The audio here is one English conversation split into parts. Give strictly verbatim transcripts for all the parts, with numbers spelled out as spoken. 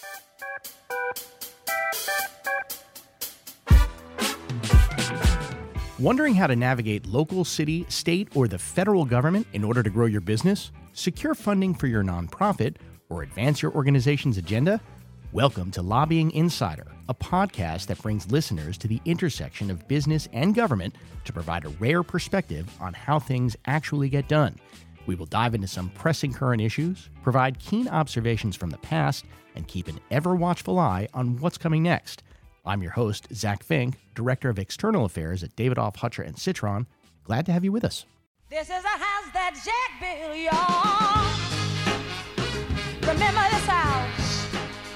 Wondering how to navigate local, city, state, or the federal government in order to grow your business, secure funding for your nonprofit, or advance your organization's agenda? Welcome to Lobbying Insider, a podcast that brings listeners to the intersection of business and government to provide a rare perspective on how things actually get done. We will dive into some pressing current issues, provide keen observations from the past, and keep an ever-watchful eye on what's coming next. I'm your host, Zach Fink, Director of External Affairs at Davidoff, Hutcher and Citron. Glad to have you with us. This is a house that Jack built, y'all. Remember this house.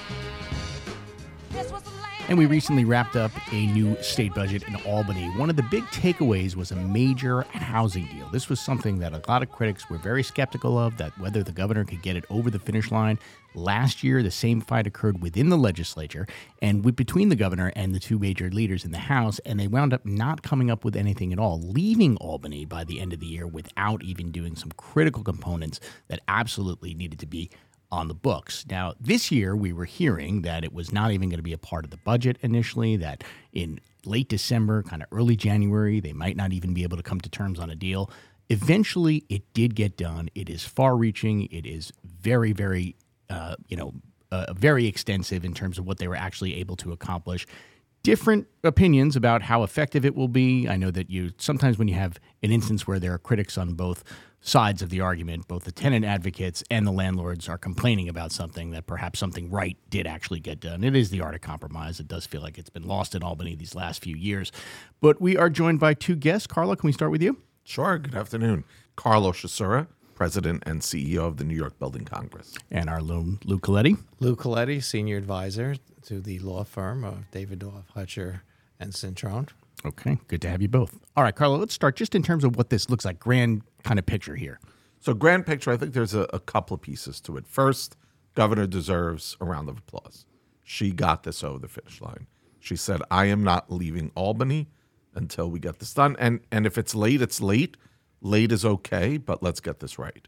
This was the land. And we recently wrapped up a new state budget in Albany. One of the big takeaways was a major housing deal. This was something that a lot of critics were very skeptical of, that whether the governor could get it over the finish line. Last year, the same fight occurred within the legislature and with, between the governor and the two major leaders in the House, and they wound up not coming up with anything at all, leaving Albany by the end of the year without even doing some critical components that absolutely needed to be on the books. Now, this year, we were hearing that it was not even going to be a part of the budget initially, that in late December, kind of early January, they might not even be able to come to terms on a deal. Eventually, it did get done. It is far-reaching. It is very, very Uh, you know, uh, very extensive in terms of what they were actually able to accomplish. Different opinions about how effective it will be. I know that you sometimes when you have an instance where there are critics on both sides of the argument, both the tenant advocates and the landlords are complaining about something, that perhaps something right did actually get done. It is the art of compromise. It does feel like it's been lost in Albany these last few years. But we are joined by two guests. Carlo, can we start with you? Sure. Good afternoon. Carlo Schisura, President and C E O of the New York Building Congress. And our Lou, Lou Coletti. Lou Coletti, Senior Advisor to the law firm of Davidoff, Hutcher and Citron. Okay, good to have you both. All right, Carlo, let's start just in terms of what this looks like, grand kind of picture here. So grand picture, I think there's a, a couple of pieces to it. First, Governor deserves a round of applause. She got this over the finish line. She said, I am not leaving Albany until we get this done. And, and if it's late, it's late. Late is okay, but let's get this right.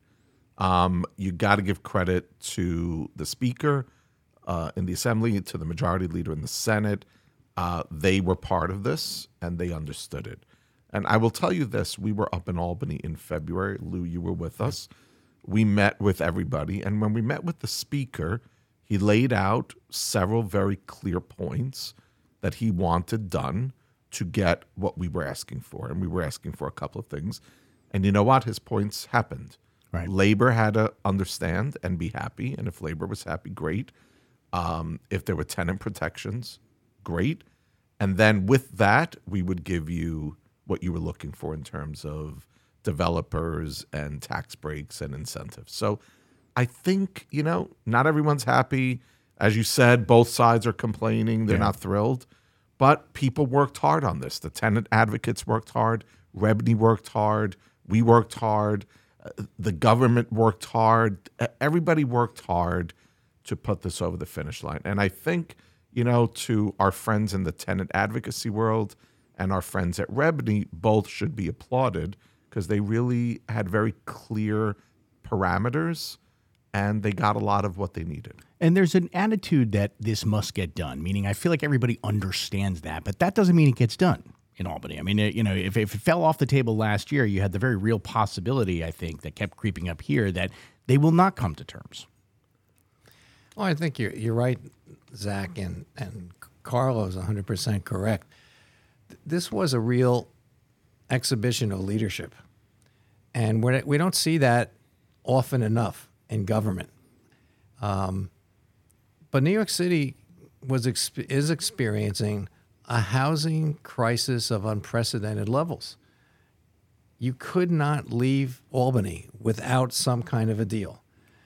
Um, you got to give credit to the Speaker uh, in the Assembly, to the Majority Leader in the Senate. Uh, they were part of this, and they understood it. And I will tell you this. We were up in Albany in February. Lou, you were with us. We met with everybody. And when we met with the Speaker, he laid out several very clear points that he wanted done to get what we were asking for. And we were asking for a couple of things. And you know what? His points happened. Right. Labor had to understand and be happy. And if labor was happy, great. Um, if there were tenant protections, great. And then with that, we would give you what you were looking for in terms of developers and tax breaks and incentives. So I think, you know, not everyone's happy. As you said, both sides are complaining. They're Yeah. not thrilled. But people worked hard on this. The tenant advocates worked hard. Rebney worked hard. We worked hard. Uh, the government worked hard. Uh, everybody worked hard to put this over the finish line. And I think, you know, to our friends in the tenant advocacy world and our friends at Rebney, both should be applauded because they really had very clear parameters and they got a lot of what they needed. And there's an attitude that this must get done, meaning I feel like everybody understands that, but that doesn't mean it gets done in Albany. I mean, you know, if, if it fell off the table last year, you had the very real possibility, I think, that kept creeping up here that they will not come to terms. Well, I think you're you're right, Zach, and, and Carlo's one hundred percent correct. This was a real exhibition of leadership. And we're, we don't see that often enough in government. Um, but New York City was exp- is experiencing a housing crisis of unprecedented levels. You could not leave Albany without some kind of a deal.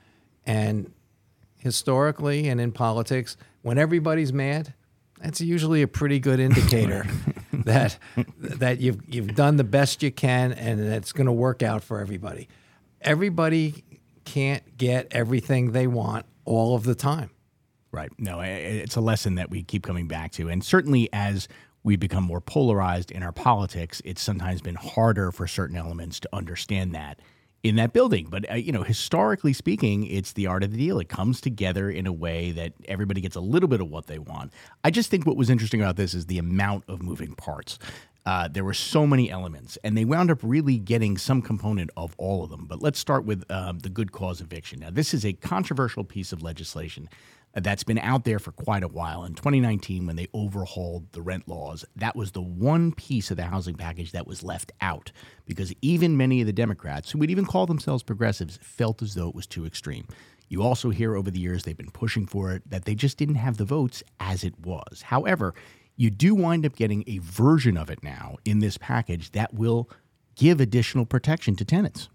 And historically and in politics, when everybody's mad, that's usually a pretty good indicator that that you've you've done the best you can and it's going to work out for everybody. Everybody can't get everything they want all of the time. Right. No, it's a lesson that we keep coming back to. And certainly as we become more polarized in our politics, it's sometimes been harder for certain elements to understand that in that building. But, uh, you know, historically speaking, it's the art of the deal. It comes together in a way that everybody gets a little bit of what they want. I just think what was interesting about this is the amount of moving parts. Uh, there were so many elements, and they wound up really getting some component of all of them. But let's start with um, the good cause eviction. Now, this is a controversial piece of legislation that's been out there for quite a while. In twenty nineteen, when they overhauled the rent laws, that was the one piece of the housing package that was left out, because even many of the Democrats, who would even call themselves progressives, felt as though it was too extreme. You also hear over the years they've been pushing for it, that they just didn't have the votes as it was. However, you do wind up getting a version of it now in this package that will give additional protection to tenants.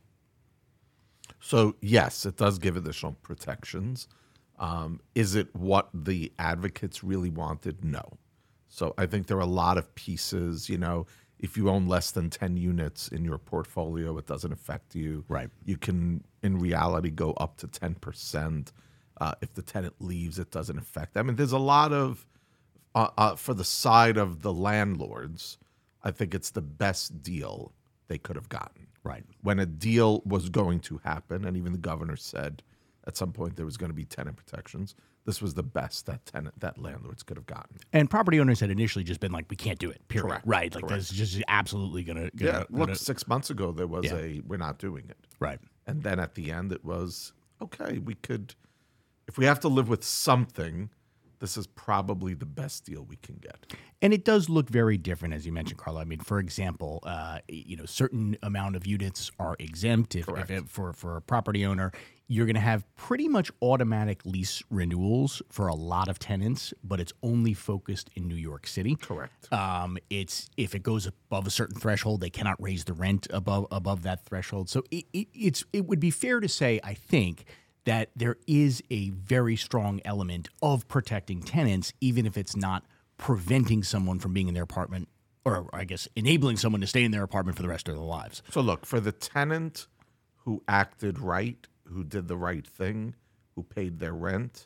So, yes, it does give additional protections. Um, is it what the advocates really wanted? No. So I think there are a lot of pieces, you know, if you own less than ten units in your portfolio, it doesn't affect you. Right. You can, in reality, go up to ten percent. Uh, if the tenant leaves, it doesn't affect. I mean, there's a lot of, uh, uh, for the side of the landlords, I think it's the best deal they could have gotten. Right. When a deal was going to happen, and even the governor said at some point there was going to be tenant protections, this was the best that tenant that landlords could have gotten. And property owners had initially just been like, we can't do it, period. Correct. Right. Like, Correct. that's just absolutely going to. Yeah, look, six months ago there was Yeah. a we're not doing it. Right. And then at the end it was, okay, we could, if we have to live with something, this is probably the best deal we can get. And it does look very different, as you mentioned, Carlo. I mean, for example, uh, you know, certain amount of units are exempt. If, if it, for for a property owner, you're going to have pretty much automatic lease renewals for a lot of tenants, but it's only focused in New York City. Correct. Um, it's if it goes above a certain threshold, they cannot raise the rent above above that threshold. So it, it, it's it would be fair to say, I think, that there is a very strong element of protecting tenants, even if it's not preventing someone from being in their apartment, or I guess enabling someone to stay in their apartment for the rest of their lives. So look, for the tenant who acted right, who did the right thing, who paid their rent,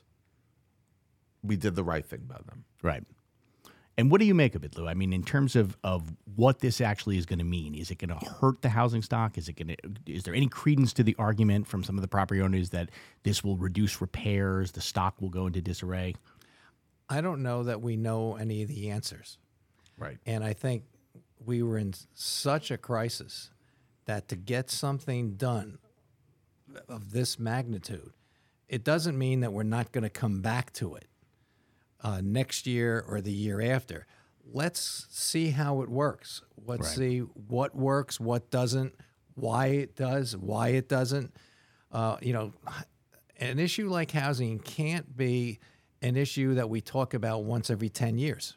we did the right thing by them. Right. And what do you make of it, Lou? I mean, in terms of, of what this actually is going to mean, is it going to hurt the housing stock? Is it going to? Is there any credence to the argument from some of the property owners that this will reduce repairs, the stock will go into disarray? I don't know that we know any of the answers. Right. And I think we were in such a crisis that to get something done of this magnitude, it doesn't mean that we're not going to come back to it uh, next year or the year after. Let's see how it works. Let's Right. see what works, what doesn't, why it does, why it doesn't. Uh, you know, an issue like housing can't be an issue that we talk about once every ten years.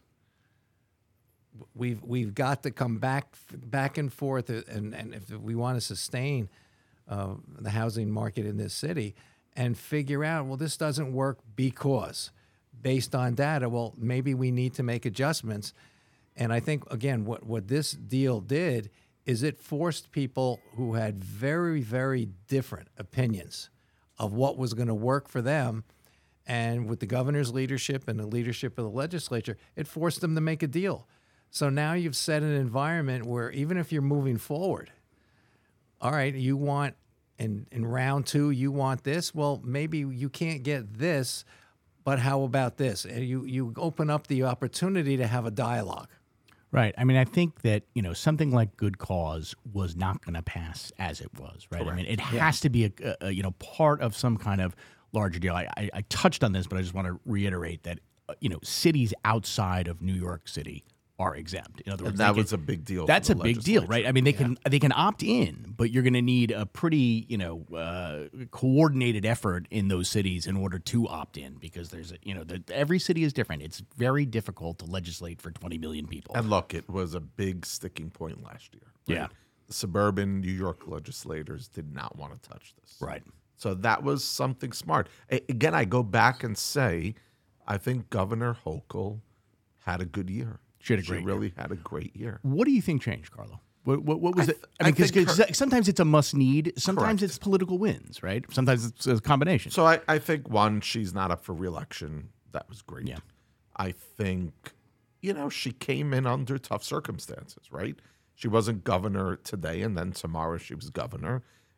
We've we've got to come back back and forth, and, and if we want to sustain uh, the housing market in this city, and figure out, well, this doesn't work because, based on data, well, maybe we need to make adjustments. And I think, again, what, what this deal did is it forced people who had very, very different opinions of what was going to work for them. And with the governor's leadership and the leadership of the legislature, it forced them to make a deal. So now you've set an environment where even if you're moving forward, all right, you want, in, in round two, you want this. Well, maybe you can't get this, but how about this? And you, you open up the opportunity to have a dialogue. Right. I mean, I think that, you know, something like good cause was not going to pass as it was, right? Correct. I mean, it has to be, a, a, a, you know, part of some kind of larger deal. I, I, I touched on this, but I just want to reiterate that, uh, you know, cities outside of New York City are exempt. In other words, And that they was can- a big deal. for That's the a big deal, legislature. right? I mean, they can they can opt in, but you're going to need a pretty, you know, uh, coordinated effort in those cities in order to opt in, because there's, a, you know, the, every city is different. It's very difficult to legislate for twenty million people. And look, it was a big sticking point last year. right? Yeah. The suburban New York legislators did not want to touch this. Right. So that was something smart. A- Again, I go back and say, I think Governor Hochul had a good year. She had a great year. really had a great year. What do you think changed, Carlo? What, what, what was I it? th- I mean, I think because her- sometimes it's a must need. Sometimes Correct. it's political wins, right? Sometimes it's a combination. So I, I think, one, she's not up for reelection. That was great. Yeah. I think, you know, she came in under tough circumstances, right? She wasn't governor today, and then tomorrow she was governor.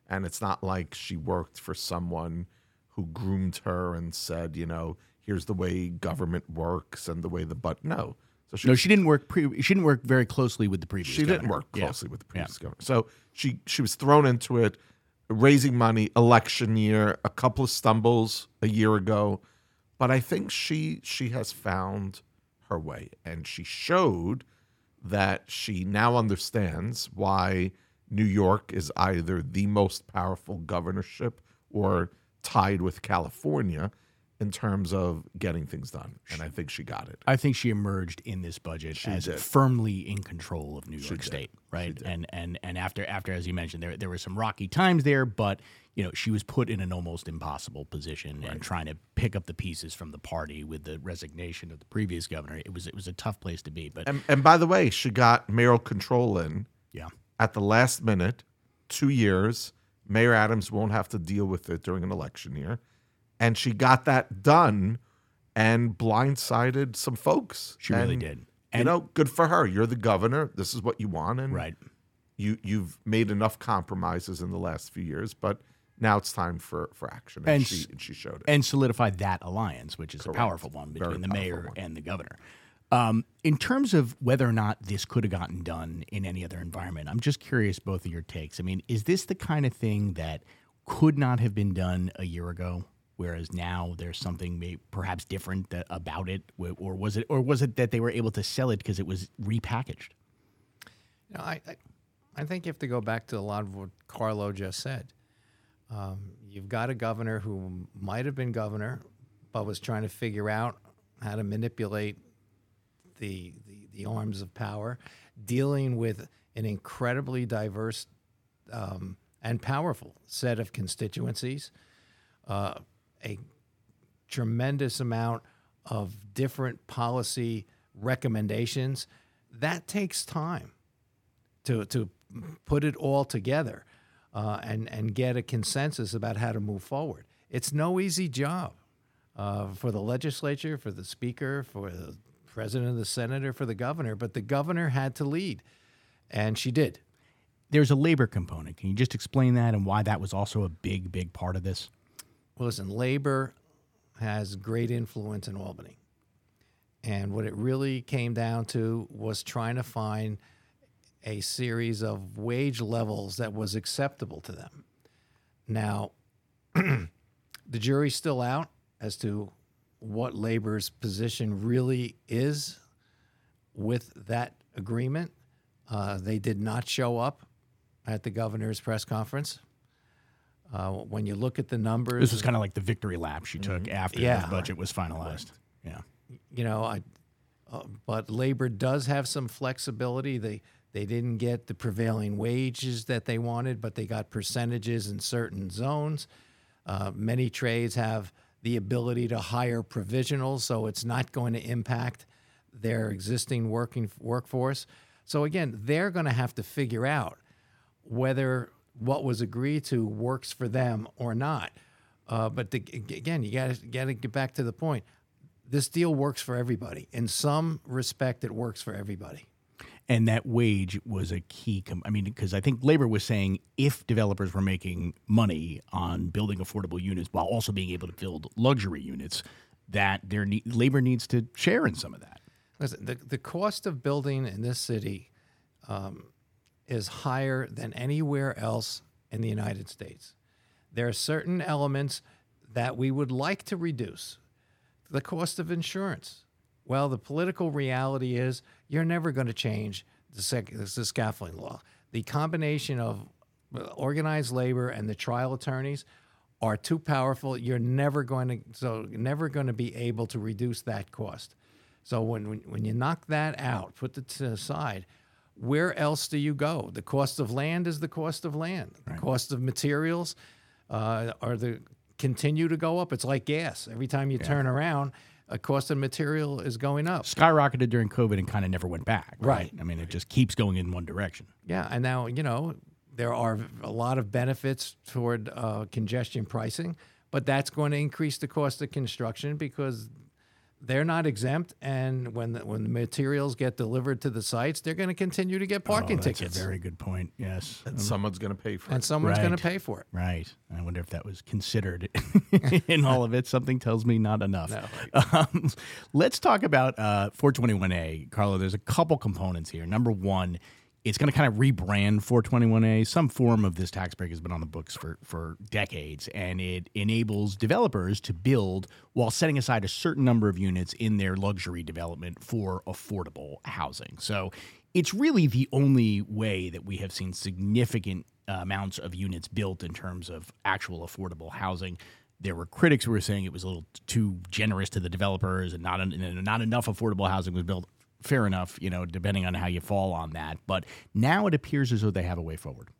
And it's not like she worked for someone who groomed her and said, you know, here's the way government works and the way the but no. So she No, she didn't work. Pre- she didn't work very closely with the previous. she didn't governor. work Yeah. closely with the previous Yeah. governor. So she she was thrown into it, raising money, election year, a couple of stumbles a year ago, but I think she she has found her way, and she showed that she now understands why New York is either the most powerful governorship or tied with California in terms of getting things done. And I think she got it. I think she emerged in this budget as did. firmly in control of New York did. State, right? did. And and and after after as you mentioned, there there were some rocky times there, but you know she was put in an almost impossible position and trying to pick up the pieces from the party with the resignation of the previous governor. It was it was a tough place to be, but And, and by the way, she got mayoral control in yeah, at the last minute, two years. Mayor Adams won't have to deal with it during an election year. And she got that done and blindsided some folks. She really And, did. You And- know, good for her. You're the governor. This is what you want. And right. you, you've made enough compromises in the last few years, but now it's time for, for action. And, And she, s- and she showed it. And solidified that alliance, which is a powerful one Very between the powerful mayor one. and the governor. Um, in terms of whether or not this could have gotten done in any other environment, I'm just curious both of your takes. I mean, is this the kind of thing that could not have been done a year ago, whereas now there's something may, perhaps different that, about it, or was it, or was it that they were able to sell it because it was repackaged? You know, I, I, I think you have to go back to a lot of what Carlo just said. Um, you've got a governor who might have been governor, but was trying to figure out how to manipulate the, the, the arms of power, dealing with an incredibly diverse um, and powerful set of constituencies, uh, a tremendous amount of different policy recommendations. That takes time to to put it all together uh, and and get a consensus about how to move forward. It's no easy job uh, for the legislature, for the speaker, for the president of the Senate, or for the governor. But the governor had to lead, and she did. There's a labor component. Can you just explain that and why that was also a big, big part of this? Well, listen, labor has great influence in Albany. And what it really came down to was trying to find a series of wage levels that was acceptable to them. Now, the jury's still out as to what labor's position really is with that agreement. Uh, they did not show up at the governor's press conference. Uh, when you look at the numbers, This was kind of like the victory lap she took after Yeah. the budget was finalized. Yeah. you know, I, uh, but labor does have some flexibility. They they didn't get the prevailing wages that they wanted, but they got percentages in certain zones. Uh, many trades have the ability to hire provisionals, so it's not going to impact their existing working workforce. So again, they're going to have to figure out whether what was agreed to works for them or not. Uh, but the, again, you got to got to get back to the point. This deal works for everybody. In some respect, it works for everybody. And that wage was a key. Com- I mean, because I think labor was saying if developers were making money on building affordable units while also being able to build luxury units, that their ne- labor needs to share in some of that. Listen, the, the cost of building in this city um, is higher than anywhere else in the United States. There are certain elements that we would like to reduce. The cost of insurance. Well, the political reality is you're never going to change the, sec- the scaffolding law. The combination of organized labor and the trial attorneys are too powerful. You're never going to so never going to be able to reduce that cost. So when, when when you knock that out, put it to the side, where else do you go? The cost of land is the cost of land. The cost of materials uh, are the continue to go up. It's like gas. Every time you turn around, a cost of material is going up. Skyrocketed during COVID and kind of never went back. Right. I mean, it just keeps going in one direction. Yeah, and now, you know, there are a lot of benefits toward uh, congestion pricing, but that's going to increase the cost of construction because they're not exempt, and when the, when the materials get delivered to the sites, they're going to continue to get parking Oh, that's tickets, a very good point. Yes. And someone's going to pay for and it. someone's going Right. to pay for it. Right. I wonder if that was considered in all of it. Something tells me not enough. No. Um, let's talk about uh, four twenty-one A. Carlo, there's a couple components here. Number one, it's going to kind of rebrand four twenty-one A. Some form of this tax break has been on the books for, for decades, and it enables developers to build while setting aside a certain number of units in their luxury development for affordable housing. So it's really the only way that we have seen significant uh, amounts of units built in terms of actual affordable housing. There were critics who were saying it was a little too generous to the developers and not, en- not enough affordable housing was built. Fair enough, you know, depending on how you fall on that. But now it appears as though they have a way forward.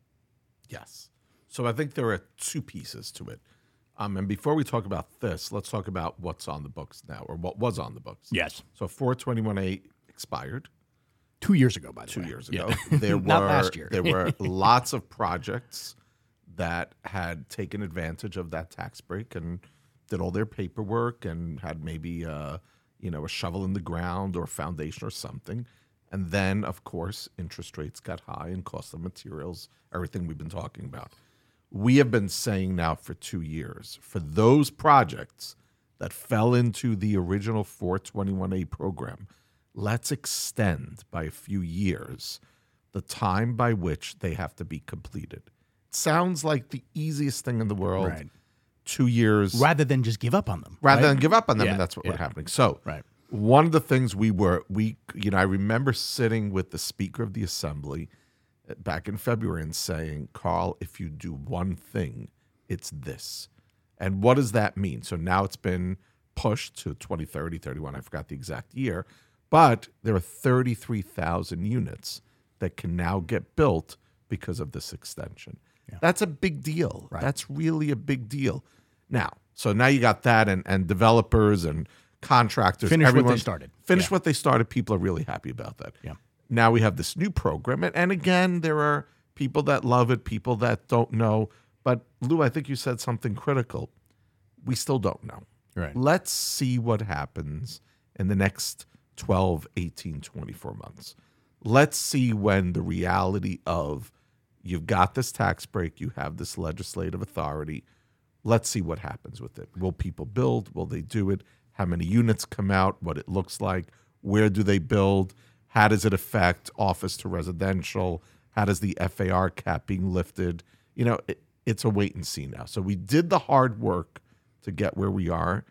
Yes. So I think there are two pieces to it. Um, and before we talk about this, let's talk about what's on the books now, or what was on the books. Yes. So four twenty-one A expired Two years ago, by the two way. years Yeah. ago. There were Not last year. there were lots of projects that had taken advantage of that tax break and did all their paperwork and had maybe uh, you know a shovel in the ground or foundation or something. And then, of course, interest rates got high and cost of materials, everything we've been talking about. We have been saying now for two years, for those projects that fell into the original four twenty-one A program, let's extend by a few years the time by which they have to be completed. Sounds like the easiest thing in the world. Right. Two years. Rather than just give up on them. Rather right? than give up on them, Yeah, and that's what yeah. we're happening. So Right. one of the things we were, we, you know, I remember sitting with the Speaker of the Assembly back in February and saying, Carl, if you do one thing, it's this. And what does that mean? So now it's been pushed to twenty thirty, thirty-one, I forgot the exact year, but there are thirty-three thousand units that can now get built because of this extension. That's a big deal. Right. That's really a big deal. Now, so now you got that, and, and developers and contractors. Finish what they everyone- started. Finish Yeah. what they started. People are really happy about that. Yeah. Now we have this new program. And, and again, there are people that love it, people that don't know. But Lou, I think you said something critical. We still don't know. Right. Let's see what happens in the next twelve, eighteen, twenty-four months. Let's see when the reality of you've got this tax break, you have this legislative authority. Let's see what happens with it. Will people build? Will they do it? How many units come out? What it looks like? Where do they build? How does it affect office to residential? How does the F A R cap being lifted? You know, it, it's a wait and see now. So we did the hard work to get where we are.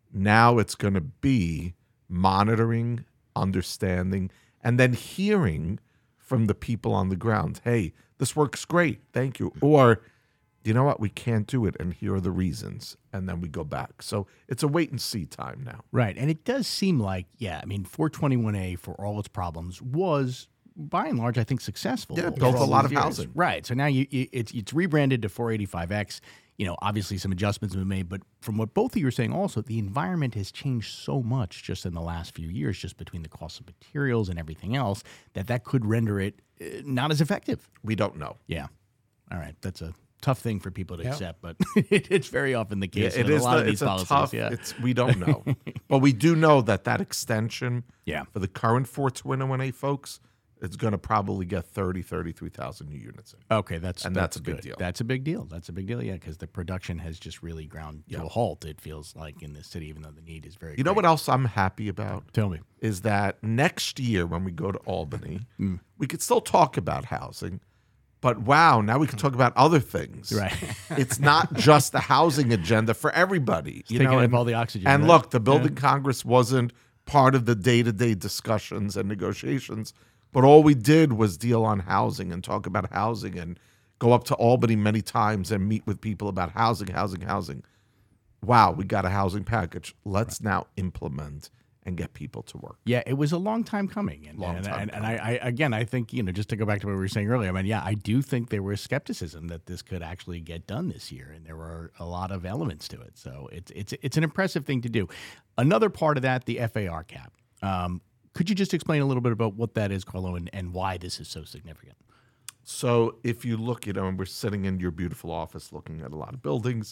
Now it's going to be monitoring, understanding, and then hearing from the people on the ground. Hey, this works great. Thank you. Or, you know what? We can't do it. And here are the reasons. And then we go back. So it's a wait and see time now. Right. And it does seem like, yeah, I mean, four twenty-one A, for all its problems, was by and large, I think, successful. Yeah, it for built all a lot these of years. housing. Right. So now you, you, it's it's rebranded to four eighty-five X. You know, obviously some adjustments have been made, but from what both of you are saying also, the environment has changed so much just in the last few years, just between the cost of materials and everything else, that that could render it uh, not as effective. We don't know. Yeah. All right. That's a tough thing for people to Yep. accept, but it, it's very often the case Yeah, it with is a lot the, of these it's a policies. tough, yeah. it's, we don't know. But we do know that that extension Yeah. for the current four twenty-one A folks, it's going to probably get thirty, thirty-three thousand new units in. Okay, that's And that's a big good. deal. That's a big deal. That's a big deal. Yeah, because the production has just really ground to a halt. It feels like in this city, even though the need is very. You know great. what else I'm happy about? Tell me. Is that next year when we go to Albany, Mm. we could still talk about housing, but wow, now we can talk about other things. Right. It's not just the housing agenda for everybody. You taking know, up and, all the oxygen, And right? look, the building Congress wasn't part of the day-to-day discussions and negotiations, but all we did was deal on housing and talk about housing and go up to Albany many times and meet with people about housing, housing, housing. Wow, we got a housing package. Let's now implement and get people to work. Yeah, it was a long time coming, and Long and, time and, and I, I again, I think you know, just to go back to what we were saying earlier. I mean, yeah, I do think there was skepticism that this could actually get done this year, and there were a lot of elements to it. So it's it's it's an impressive thing to do. Another part of that, the F A R cap. Um, could you just explain a little bit about what that is, Carlo, and, and why this is so significant? So if you look, you know, and we're sitting in your beautiful office looking at a lot of buildings,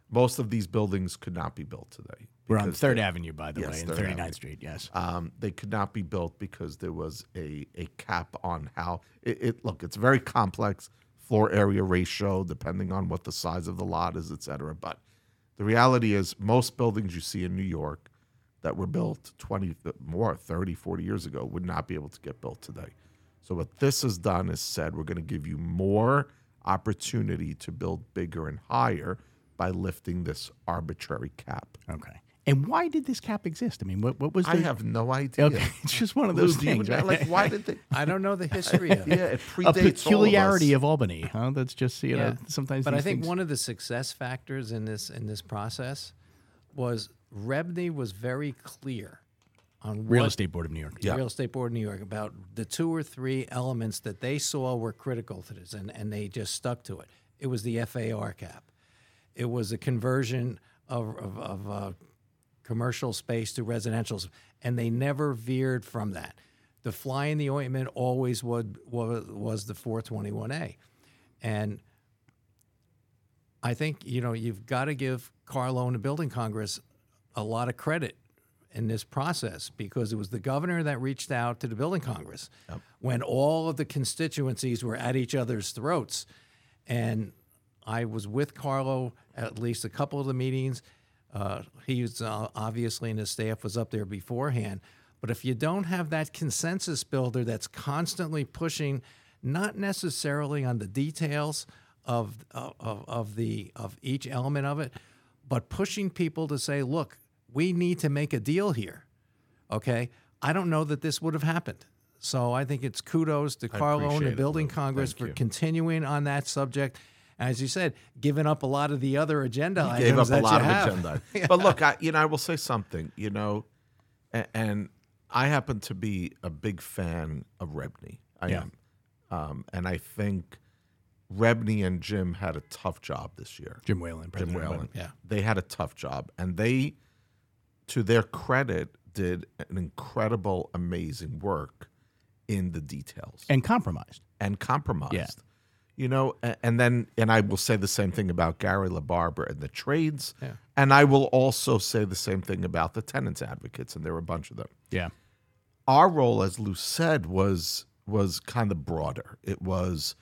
most of these buildings could not be built today. We're on because Third they- Avenue, by the Yes, way, and Third thirty-ninth Avenue. Street. Yes. Um, they could not be built because there was a, a cap on how it, it look. It's very complex floor area ratio, depending on what the size of the lot is, et cetera. But the reality is, most buildings you see in New York that were built twenty more, thirty, forty years ago would not be able to get built today. So what this has done is said, we're going to give you more opportunity to build bigger and higher by lifting this arbitrary cap. Okay. And why did this cap exist? I mean, what what was the? I have no idea. Okay, it's just one of Lou, those do you things. know, right? like, why did they? I don't know the history of it. Yeah, it predates A peculiarity all of, Albany, huh? That's just you know sometimes. But I these think things- one of the success factors in this in this process was Rebney was very clear on Real what, Estate Board of New York. Yeah. Real Estate Board of New York about the two or three elements that they saw were critical to this, and, and they just stuck to it. It was the F A R cap. It was a conversion of of, of uh, commercial space to residential, and they never veered from that. The fly in the ointment always would was, was the four twenty-one A, and I think you know you've got to give Carlo and the Building Congress a lot of credit in this process because it was the governor that reached out to the Building Congress when all of the constituencies were at each other's throats, and I was with Carlo at least a couple of the meetings. Uh, he was uh, obviously, and his staff was up there beforehand. But if you don't have that consensus builder that's constantly pushing, not necessarily on the details of of, of the of each element of it, but pushing people to say, look, we need to make a deal here. Okay, I don't know that this would have happened. So I think it's kudos to Carlo and the appreciate it, Building Lou. Congress Thank for you. continuing on that subject. As you said, giving up a lot of the other agenda items Gave up that a lot you of have. agenda. But look, I, you know, I will say something. You know, and, and I happen to be a big fan of Rebney. I Yeah. am, um, and I think Rebney and Jim had a tough job this year. Jim Whalen, Jim President Whalen. Whalen. Yeah. They had a tough job, and they, to their credit, did an incredible, amazing work in the details and compromised. and compromised. Yeah. You know, a- and then, and I will say the same thing about Gary LaBarbera and the trades. Yeah. And I will also say the same thing about the tenants advocates, and there were a bunch of them. Yeah. Our role, as Lou said, was was kind of broader. It was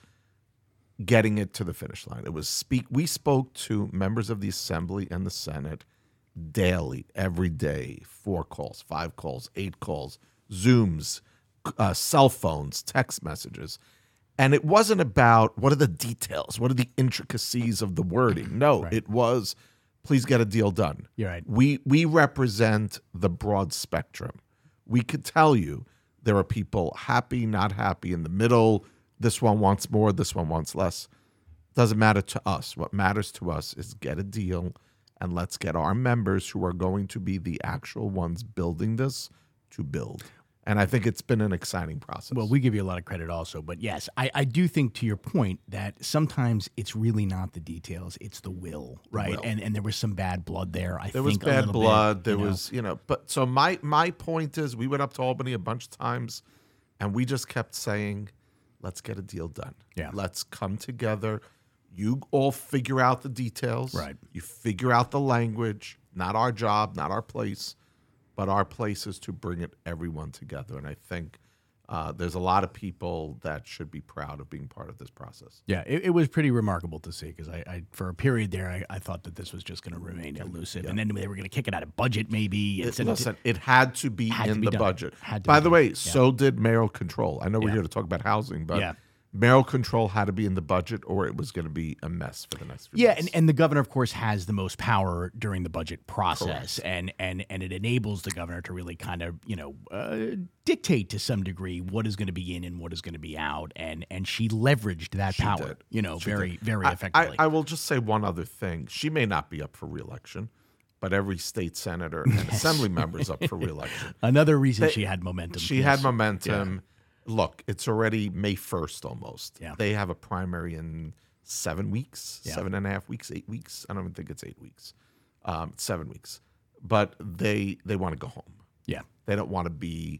getting it to the finish line. It was speak. We spoke to members of the Assembly and the Senate daily, every day, four calls, five calls, eight calls, Zooms, uh, cell phones, text messages. And it wasn't about what are the details, what are the intricacies of the wording. No, it was please get a deal done. You're right. We we represent the broad spectrum. We could tell you there are people happy, not happy, in the middle. This one wants more, this one wants less. Doesn't matter to us. What matters to us is get a deal and let's get our members who are going to be the actual ones building this to build. And I think it's been an exciting process. Well, we give you a lot of credit also, but yes, I, I do think to your point that sometimes it's really not the details, it's the will, right? will. And and there was some bad blood there. I There think was a bad little blood. bit, there you know. was, you know, but so my my point is, we went up to Albany a bunch of times, and we just kept saying, "Let's get a deal done. Yeah. Let's come together. You all figure out the details. Right. You figure out the language. Not our job, not our place, but our place is to bring it everyone together." And I think uh, there's a lot of people that should be proud of being part of this process. Yeah, it, it was pretty remarkable to see because I, I, for a period there, I, I thought that this was just going to remain elusive, and then they were going to kick it out of budget, maybe. And It, send it to- listen, it had to be Had to in be the done. budget. Had to By be the done. way, Yeah. so did mayoral control. I know we're Yeah. here to talk about housing, but Yeah. mayoral control had to be in the budget, or it was going to be a mess for the next few Yeah, months. and, and the governor, of course, has the most power during the budget process, and, and and it enables the governor to really kind of you know uh, dictate to some degree what is going to be in and what is going to be out, and and she leveraged that She power, did. you know, She very did. very I- effectively. I, I will just say one other thing. She may not be up for reelection, but every state senator and assembly member is up for reelection. Another reason They- she had momentum. She yes. had momentum. Look, it's already May first almost. Yeah. They have a primary in seven weeks, Yeah. seven and a half weeks, eight weeks. I don't even think it's eight weeks. Um, it's seven weeks. But they they want to go home. Yeah, They don't want to be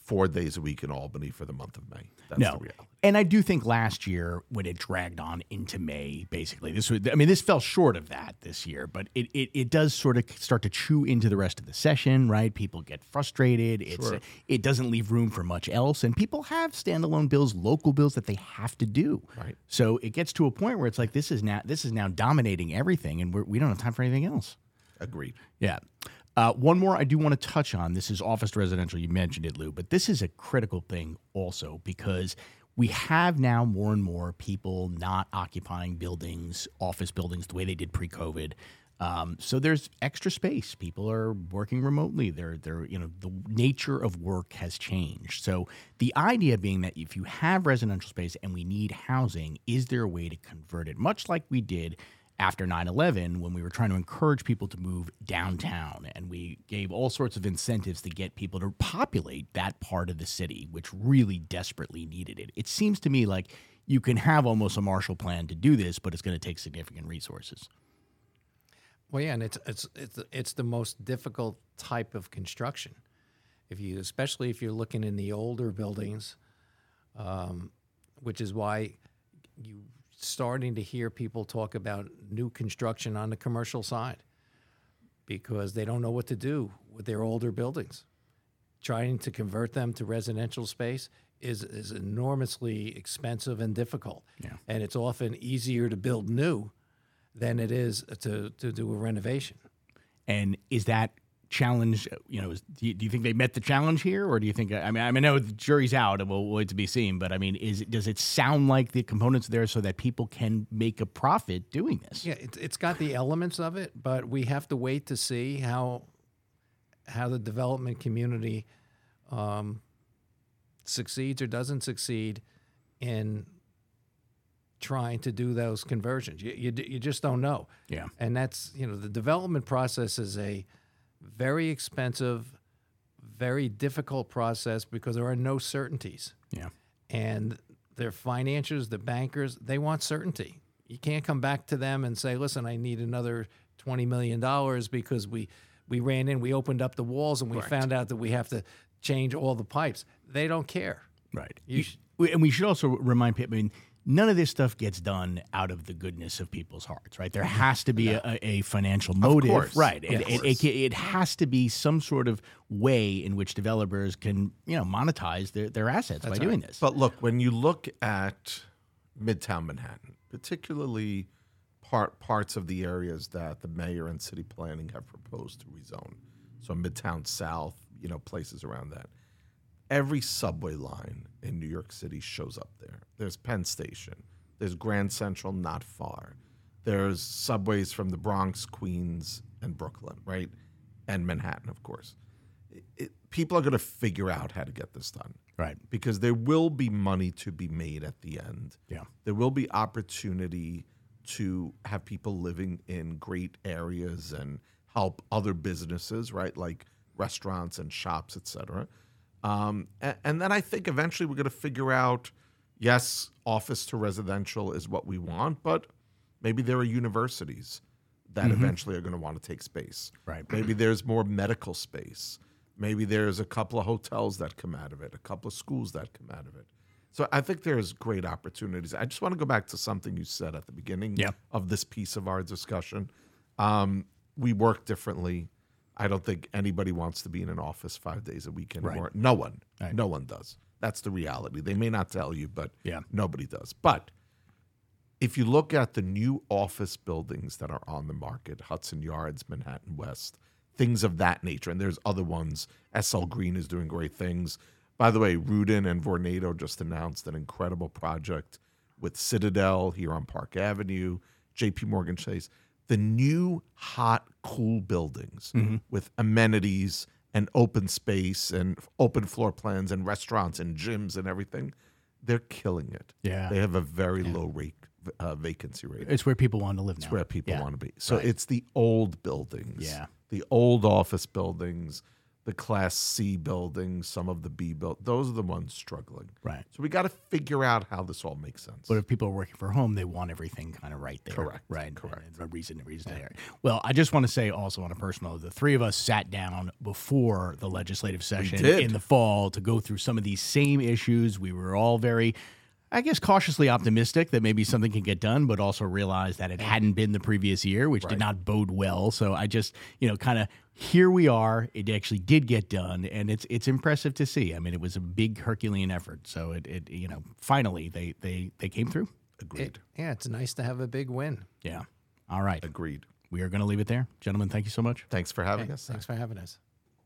four days a week in Albany for the month of May. That's No. the reality. And I do think last year when it dragged on into May, basically, this was, I mean, this fell short of that this year, but it, it, it does sort of start to chew into the rest of the session, right? People get frustrated. It's Sure. It doesn't leave room for much else. And people have standalone bills, local bills that they have to do. Right. So it gets to a point where it's like, this is now, this is now dominating everything and we're, we don't have time for anything else. Agreed. Yeah. Uh, one more I do want to touch on. This is office to residential. You mentioned it, Lou, but this is a critical thing also because we have now more and more people not occupying buildings, office buildings, the way they did pre-COVID. Um, so there's extra space. People are working remotely. They're, they're, you know, the nature of work has changed. So the idea being that if you have residential space and we need housing, is there a way to convert it? Much like we did after nine eleven, when we were trying to encourage people to move downtown, and we gave all sorts of incentives to get people to populate that part of the city, which really desperately needed it. It seems to me like you can have almost a Marshall Plan to do this, but it's going to take significant resources. Well, yeah, and it's it's it's it's the most difficult type of construction. If you, especially if you're looking in the older buildings, um, which is why you starting to hear people talk about new construction on the commercial side because they don't know what to do with their older buildings. Trying to convert them to residential space is, is enormously expensive and difficult. Yeah. And it's often easier to build new than it is to, to do a renovation. And is that challenge, you know, is, do, you, do you think they met the challenge here, or do you think? I mean, I mean, I know the jury's out and we'll wait to be seen. But I mean, is does it sound like the components are there so that people can make a profit doing this? Yeah, it, it's got the elements of it, but we have to wait to see how how the development community um, succeeds or doesn't succeed in trying to do those conversions. You, you you just don't know. Yeah. And that's, you know, the development process is a very expensive, very difficult process because there are no certainties. Yeah. And their financiers, the bankers, they want certainty. You can't come back to them and say, listen, I need another twenty million dollars because we, we ran in, we opened up the walls, and we Correct. found out that we have to change all the pipes. They don't care. Right. You You- sh- and we should also remind people, I mean, none of this stuff gets done out of the goodness of people's hearts, right? There has to be a, a financial motive. course. Right. Of It, it, course. it, ca- it has to be some sort of way in which developers can, you know, monetize their, their assets by doing this. But look, when you look at Midtown Manhattan, particularly part parts of the areas that the mayor and city planning have proposed to rezone, so Midtown South, you know, places around that, every subway line in New York City shows up there. There's Penn Station. There's Grand Central not far. There's subways from the Bronx, Queens, and Brooklyn, right? And Manhattan, of course. It, it, people are going to figure out how to get this done. Right. Because there will be money to be made at the end. Yeah. There will be opportunity to have people living in great areas and help other businesses, right? Like restaurants and shops, et cetera. Um, and, and then I think eventually we're going to figure out, yes, office to residential is what we want, but maybe there are universities that eventually are going to want to take space. Right. Maybe there's more medical space. Maybe there's a couple of hotels that come out of it, a couple of schools that come out of it. So I think there's great opportunities. I just want to go back to something you said at the beginning Yeah. of this piece of our discussion. Um, we work differently. I don't think anybody wants to be in an office five days a week anymore. Right. No one. Right. No one does. That's the reality. They may not tell you, but Yeah. nobody does. But if you look at the new office buildings that are on the market, Hudson Yards, Manhattan West, things of that nature, and there's other ones. S L Green is doing great things. By the way, Rudin and Vornado just announced an incredible project with Citadel here on Park Avenue, J P Morgan Chase. The new hot, cool buildings with amenities and open space and open floor plans and restaurants and gyms and everything, they're killing it. Yeah. They have a very low rate, uh, vacancy rate. It's where people want to live now. It's where people Yeah. want to be. So Right. it's the old buildings, Yeah. the old office buildings, the Class C buildings, some of the B build. Those are the ones struggling. Right. So we got to figure out how this all makes sense. But if people are working from home, they want everything kind of right there. Correct. Right. Correct. A reason, a reason there. Well, I just want to say also on a personal, the three of us sat down before the legislative session did. in the fall to go through some of these same issues. We were all very, I guess, cautiously optimistic that maybe something can get done, but also realized that it hadn't been the previous year, which Right. did not bode well. So I just, you know, kind of here we are. It actually did get done, and it's it's impressive to see. I mean, it was a big Herculean effort. So it, it you know, finally they they they came through. Agreed. It- yeah, it's nice to have a big win. Yeah. All right. Agreed. We are going to leave it there. Gentlemen, thank you so much. Thanks for having Hey, us. thanks for having us.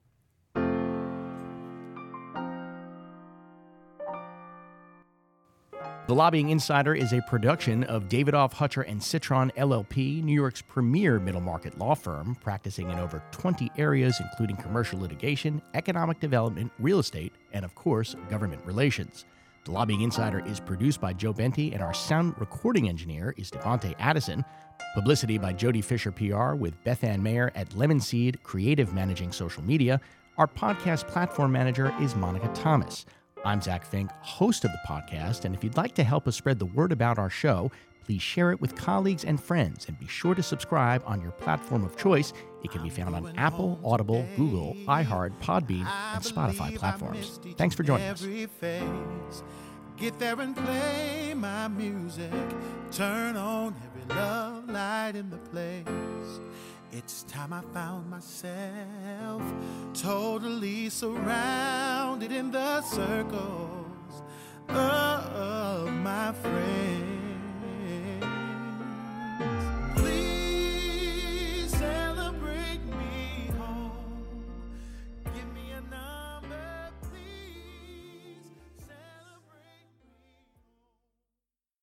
The Lobbying Insider is a production of Davidoff, Hutcher and Citron L L P, New York's premier middle market law firm, practicing in over twenty areas, including commercial litigation, economic development, real estate, and of course, government relations. The Lobbying Insider is produced by Joe Benti, and our sound recording engineer is Devontae Addison. Publicity by Jody Fisher P R with Beth Ann Mayer at Lemon Seed, creative managing social media. Our podcast platform manager is Monica Thomas. I'm Zach Fink, host of the podcast, and if you'd like to help us spread the word about our show, please share it with colleagues and friends, and be sure to subscribe on your platform of choice. It can be found on Apple, Audible, Google, iHeart, Podbean, and Spotify platforms. Thanks for joining us. Every face. Get there and play my music. Turn on every love light in the place. It's time I found myself totally surrounded in the circles of